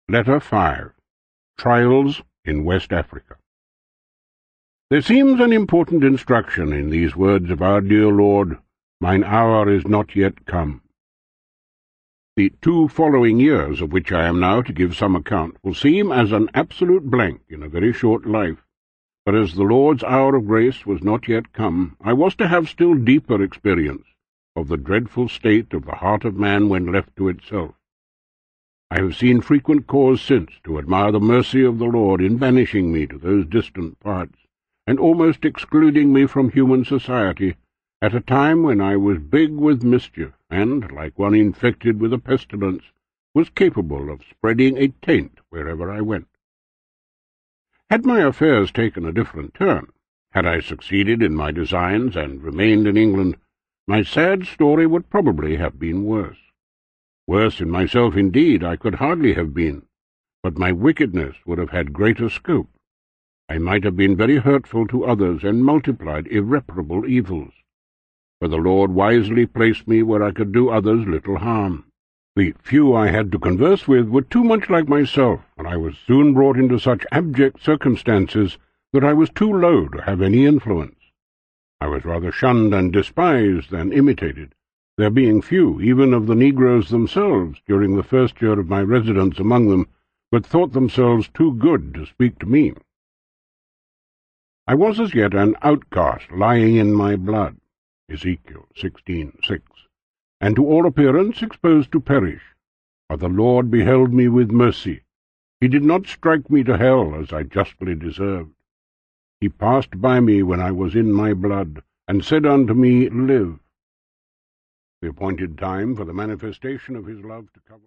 Letter 5. Trials in West Africa. There seems an important instruction in these words of our dear Lord, "Mine hour is not yet come." The 2 following years, of which I am now to give some account, will seem as an absolute blank in a very short life, but as the Lord's hour of grace was not yet come, I was to have still deeper experience of the dreadful state of the heart of man when left to itself. I have seen frequent cause since to admire the mercy of the Lord in banishing me to those distant parts, and almost excluding me from human society, at a time when I was big with mischief, and, like one infected with a pestilence, was capable of spreading a taint wherever I went. Had my affairs taken a different turn, had I succeeded in my designs and remained in England, my sad story would probably have been worse. Worse in myself, indeed, I could hardly have been, but my wickedness would have had greater scope. I might have been very hurtful to others and multiplied irreparable evils. For the Lord wisely placed me where I could do others little harm. The few I had to converse with were too much like myself, and I was soon brought into such abject circumstances that I was too low to have any influence. I was rather shunned and despised than imitated, there being few, even of the negroes themselves, during the first year of my residence among them, but thought themselves too good to speak to me. I was as yet an outcast lying in my blood, Ezekiel 16:6, and to all appearance exposed to perish. But the Lord beheld me with mercy. He did not strike me to hell, as I justly deserved. He passed by me when I was in my blood, and said unto me, Live. The appointed time for the manifestation of his love to cover